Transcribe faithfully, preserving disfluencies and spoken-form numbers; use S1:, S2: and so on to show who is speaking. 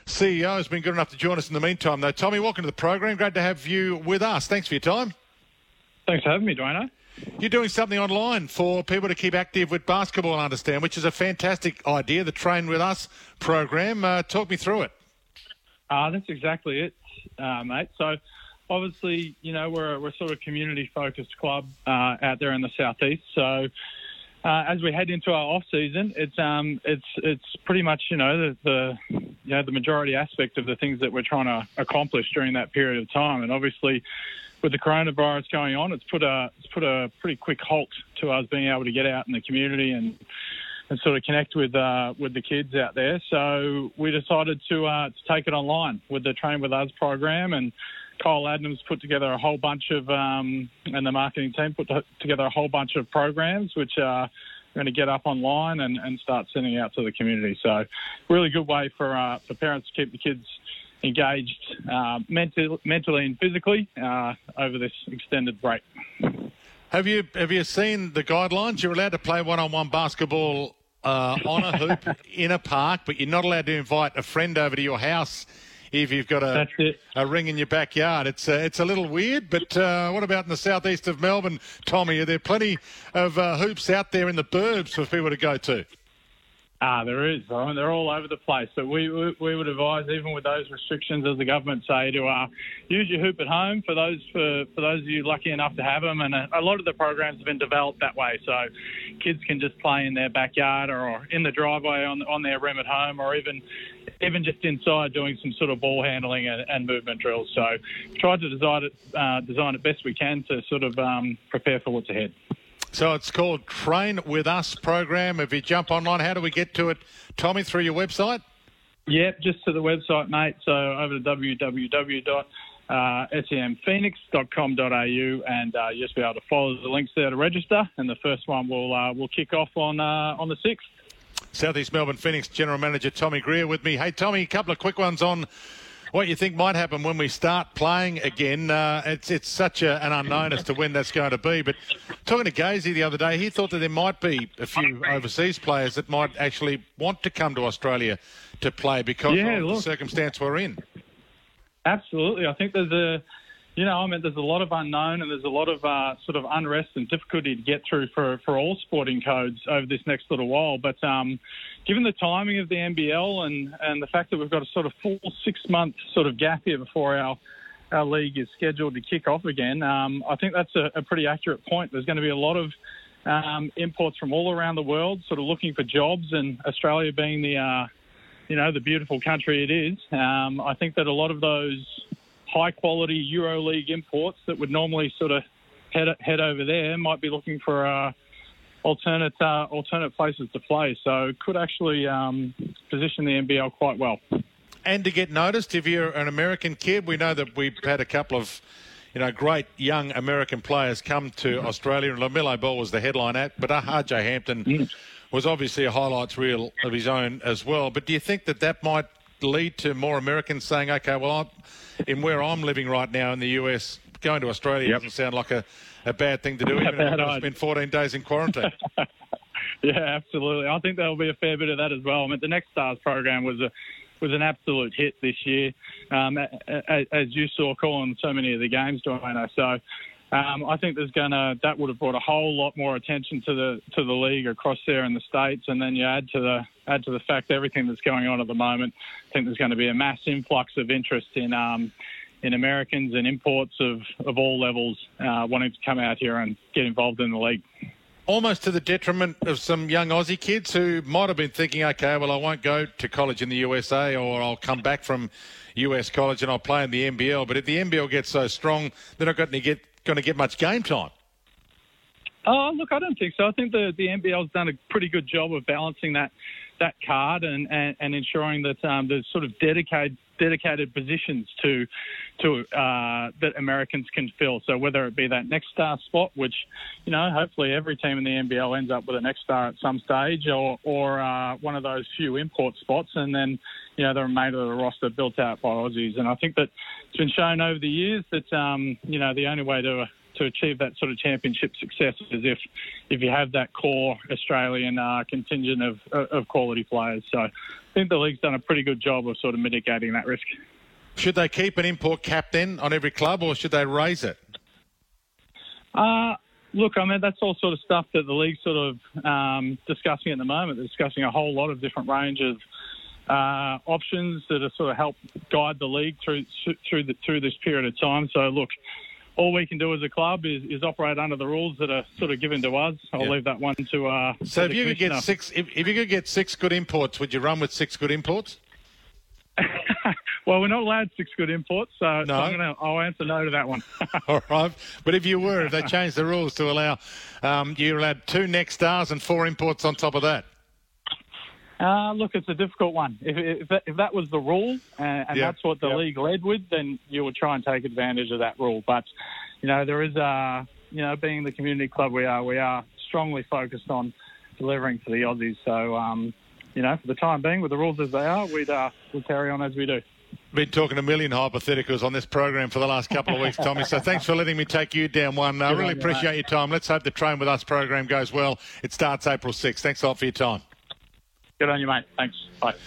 S1: C E O, has been good enough to join us in the meantime, though. Tommy, welcome to the program. Great to have you with us. Thanks for your time.
S2: Thanks for having me, Dwayne.
S1: You're doing something online for people to keep active with basketball, I understand, which is a fantastic idea, the Train With Us program. Uh, talk me through it.
S2: Uh, that's exactly it, uh, mate. So, obviously, you know, we're, we're sort of a community-focused club uh, out there in the southeast. So, uh, as we head into our off-season, it's um, it's it's pretty much, you know, the, the you know the majority aspect of the things that we're trying to accomplish during that period of time. And obviously, with the coronavirus going on, it's put a it's put a pretty quick halt to us being able to get out in the community and and sort of connect with uh, with the kids out there. So we decided to uh, to take it online with the Train With Us program, and Kyle Adams put together a whole bunch of um, and the marketing team put together a whole bunch of programs which are going to get up online and, and start sending out to the community. So really good way for uh, for parents to keep the kids engaged uh, mental, mentally and physically uh, over this extended break.
S1: Have you have you seen the guidelines? You're allowed to play one-on-one basketball uh, on a hoop in a park, but you're not allowed to invite a friend over to your house if you've got a, a ring in your backyard. It's uh, it's a little weird, but uh, what about in the southeast of Melbourne, Tommy? Are there plenty of uh, hoops out there in the burbs for people to go to?
S2: Ah, there is. I mean, they're all over the place. So we, we we would advise, even with those restrictions, as the government say, to uh, use your hoop at home for those for, for those of you lucky enough to have them. And a, a lot of the programs have been developed that way, so kids can just play in their backyard or in the driveway on on their rim at home, or even even just inside doing some sort of ball handling and, and movement drills. So tried to design it uh, design it best we can to sort of um, prepare for what's ahead.
S1: So it's called Train With Us program. If you jump online, how do we get to it, Tommy, through your website?
S2: Yep, just to the website, mate. So over to w w w dot sem phoenix dot com dot a u and uh, you'll just be able to follow the links there to register. And the first one will uh, will kick off on uh, on the sixth.
S1: Southeast Melbourne Phoenix General Manager Tommy Greer with me. Hey, Tommy, a couple of quick ones on what you think might happen when we start playing again. Uh, it's it's such a, an unknown as to when that's going to be. But talking to Gazy the other day, he thought that there might be a few overseas players that might actually want to come to Australia to play because
S2: yeah,
S1: of
S2: look,
S1: the circumstance we're in.
S2: Absolutely. I think there's a, you know, I mean, there's a lot of unknown and there's a lot of uh, sort of unrest and difficulty to get through for, for all sporting codes over this next little while. But um, given the timing of the N B L and, and the fact that we've got a sort of full six-month sort of gap here before our our league is scheduled to kick off again, um, I think that's a, a pretty accurate point. There's going to be a lot of um, imports from all around the world sort of looking for jobs, and Australia being the, uh, you know, the beautiful country it is, um, I think that a lot of those high-quality EuroLeague imports that would normally sort of head head over there might be looking for uh, alternate uh, alternate places to play. So it could actually um, position the N B L quite well.
S1: And to get noticed, if you're an American kid, we know that we've had a couple of, you know, great young American players come to Australia, and LaMelo Ball was the headline act, but R J Hampton mm. was obviously a highlights reel of his own as well. But do you think that that might lead to more Americans saying, okay, well, I'm, in where I'm living right now in the U S, going to Australia yep. doesn't sound like a, a bad thing to do, even if I've spent fourteen days in quarantine.
S2: Yeah, absolutely. I think there'll be a fair bit of that as well. I mean, the Next Stars program was a was an absolute hit this year, um, as you saw calling so many of the games, Dwayne. So um, I think there's gonna that would have brought a whole lot more attention to the to the league across there in the States, and then you add to the add to the fact everything that's going on at the moment. I think there's going to be a mass influx of interest in um, in Americans and imports of, of all levels uh, wanting to come out here and get involved in the league.
S1: Almost to the detriment of some young Aussie kids who might have been thinking, okay, well, I won't go to college in the U S A, or I'll come back from U S college and I'll play in the N B L. But if the N B L gets so strong, they're not going to get, going to get much game time.
S2: Oh, look, I don't think so. I think the, the N B L's done a pretty good job of balancing that that card and, and, and ensuring that um, there's sort of dedicated dedicated positions to to uh, that Americans can fill. So whether it be that next star spot, which, you know, hopefully every team in the N B L ends up with a next star at some stage, or or uh, one of those few import spots, and then, you know, the remainder of the roster built out by Aussies. And I think that it's been shown over the years that, um, you know, the only way to to achieve that sort of championship success is if if you have that core Australian uh, contingent of of quality players. So I think the league's done a pretty good job of sort of mitigating that risk.
S1: Should they keep an import cap then on every club, or should they raise it?
S2: Uh, look, I mean, that's all sort of stuff that the league's sort of um, discussing at the moment. They're discussing a whole lot of different range of uh, options that are sort of help guide the league through through the, through this period of time. So, look, all we can do as a club is, is operate under the rules that are sort of given to us. I'll yeah. leave that one to. Uh,
S1: so,
S2: to
S1: if you could get six, if, if you could get six good imports, would you run with six good imports?
S2: Well, we're not allowed six good imports, so,
S1: no.
S2: so I'm gonna, I'll answer no to that one.
S1: All right. But if you were, if they changed the rules to allow, um, you're allowed two next stars and four imports on top of that.
S2: Uh, look, it's a difficult one. If, if, that, if that was the rule, uh, and yep. that's what the yep. league led with, then you would try and take advantage of that rule. But, you know, there is, uh, you know, being the community club we are, we are strongly focused on delivering for the Aussies. So, um, you know, for the time being, with the rules as they are, we'd uh, we'll carry on as we do.
S1: Been talking a million hypotheticals on this program for the last couple of weeks, Tommy, so thanks for letting me take you down one. I uh, really appreciate your time. Let's hope the Train With Us program goes well. It starts April sixth. Thanks a lot for your time.
S2: Good on you, mate. Thanks. Bye.